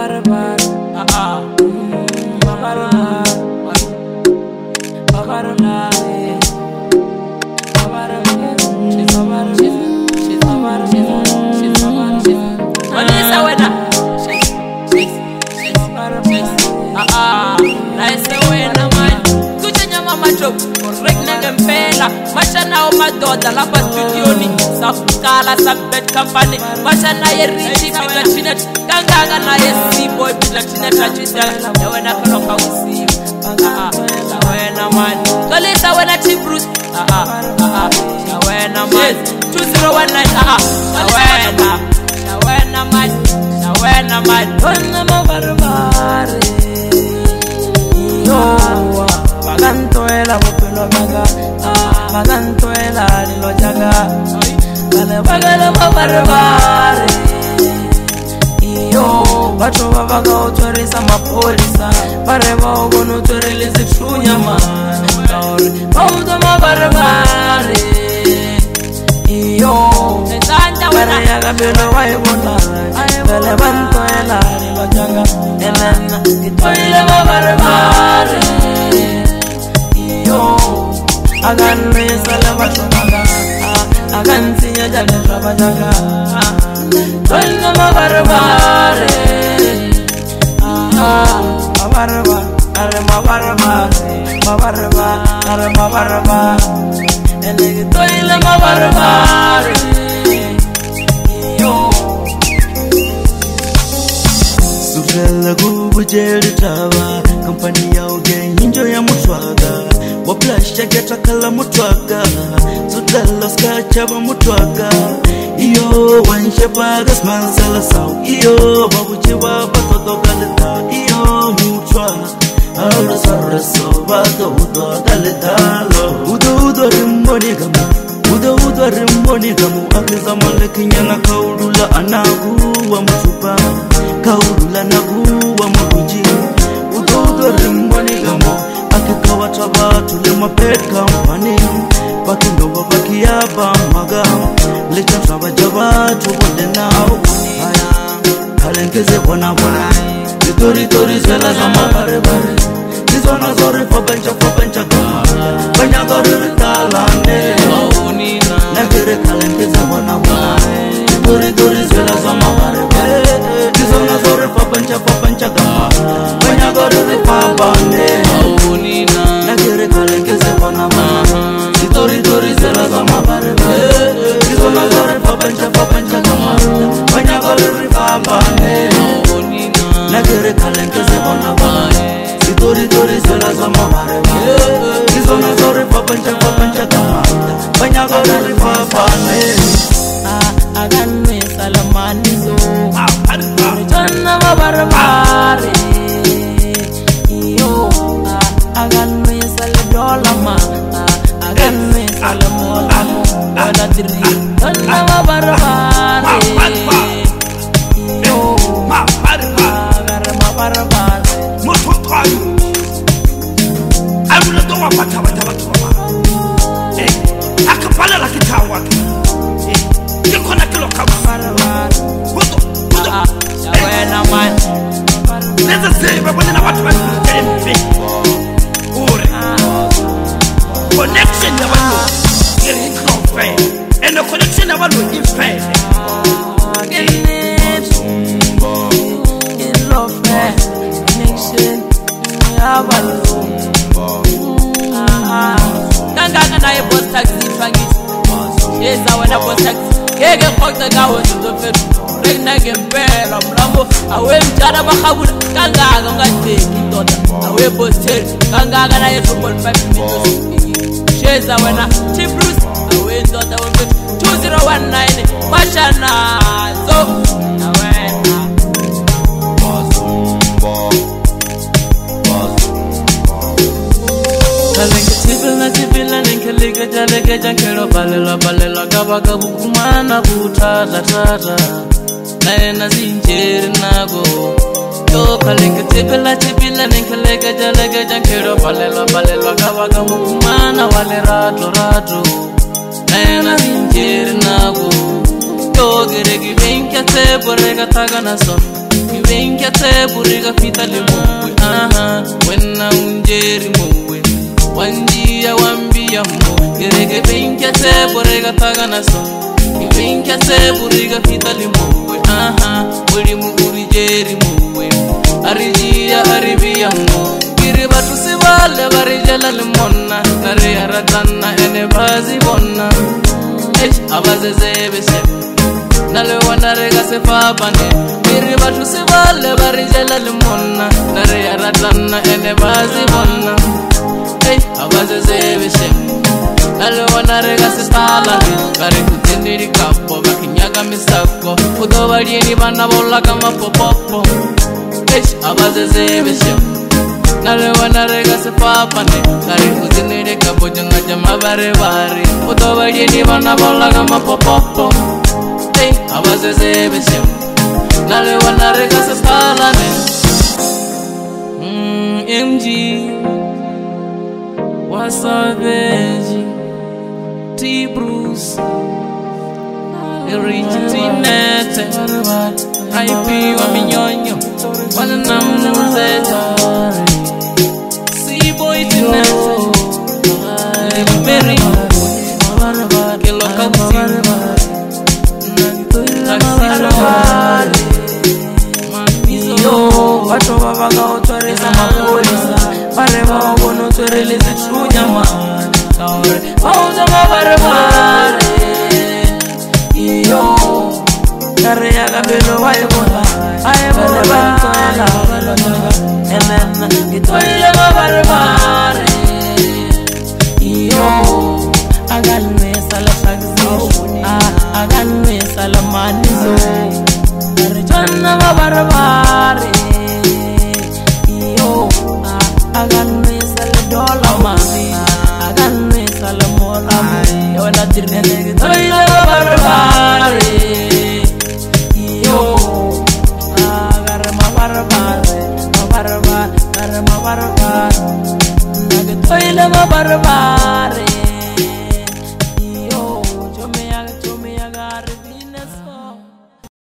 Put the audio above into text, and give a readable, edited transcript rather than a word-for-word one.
Mashana umadoda lapha studioni safuqala sabet company mashana yerithi Platinum kangaka naye Siboy Platinum ajisa wena khona usiba wena man kolisa wena T Bruce wena man 2019 wena man donna mabarabare yo bagantoela bopelo baga bagantoela lilo jaga kale bagala mabarabare iyo bato babaga utorisa mapolisa bareba ugono utoreleze trunyama kaore bauda mabarabare iyo tanda wena yaga belo waibona kale bantoela lilo jaga elena itoile mabarabare iyo agan mesala batomaga agan sinya jaga trabajaga tolna mabarabare mabaraba are mabaraba ene tolna mabarabare yo sugala gubujeri tawa company ya ugenyo ya mutwaga waplasha geta kala mutwaga sudalla skacha ba mutwaga iyo wanshabaga smansala saw iyo babuchi wa batoto kaleta iyo mutwa ala sarso baga udo kaletalo udo rimboni gamu akiza malakinya na kaulula anagu wa mutupa kaulula nagu wa muruji udo rimboni gamu akikawa tabatu le mapet company bakindo bakiaba maga lecha trabajaba tubode nao aya kalenkeze bona tori zela za mabarabare zona zore fabencha kama banyagore talande unina nakere kalenkeze bona tori zela za mabarabare zona zore fabencha kama banyagore fabande unina nakere kalenkeze bona tori zela za mabarabare zona zore fabencha kama banyagore fabande unina nakere kalenkeze bona tori zela za mabarabare zona zore fabencha kama banyagore fabande agan me salamani zo tonna mabarabare yo agan me saladolama agan me salamola wala diri tonna mabarabare yo mabarabare motokayo abula to wapata akapala la kitawa kikona kilo kama buto wena man neza sema bwana na watu wa tempe ure connection ya watu ili kofe and the connection ya watu ife in love connection ya watu kangaka naye boss taxi fangisi yeza wena boss taxi keke khokta gawo zofethu regna ngempela mlambo awe mjana bakhabula kangaka ungadeki indoda awe boss taxi kangaka naye 2.5 minutes yeza wena T Bruce awe indoda wemfethu 2019 mashana so awena Tibila ninkelika jaleke jankero balela gabaka bukumana butata naena zinjeri nago yo kaleke tibila ninkelika jaleke jankero balela gabaka bukumana wale rato naena zinjeri nago yo geregi benka te borega tagana son Ibenkete buriga fita limwe Wena unjeri mwe Wanjia wambia mwe Gerege benkete buriga taganaso Ibenkete buriga fita limwe Wili muguri jeri mwe Arijia aribia mwe Kiri batu sibale barijala limona Nare aratana ene bazi bona Abaze zebe sebe Nale wana rega se fabane Kiri batu sibale barijala limona Nare aratana ene bazi bona Abaze zebe sebe Nale wana rega se stalane Kare kutendiri kapo Bakinyaga misako Kudo barieni bana bola kama popopo Abaze zebe sebe Nale wana rega se papane Kare kuzinire kapo Janga jama bare bare Uto barieni bana bola kama popopo Abaze zebe shem Nale wana rega se stalane MG Wasaveji T Bruce Rich Tinete IP wa minyonyo Wana namuzeja C-Boy Tinete Mary Kilo Kansi Watu wabaga utwareza mapolisa Bareba wabono utwareleze chunyama Wauza mabarabare Iyo Kare ya gabelo waibona Aibona bala Enena Itoile mabarabare Iyo Agalme sala shagzi Agalme sala manizo Arjana mabarabare Iyo Agalme sala dolama Agalme sala molama Yona dirne Toile mabarabare Iyo Agar mabarabare Mabarabare Toile mabarabare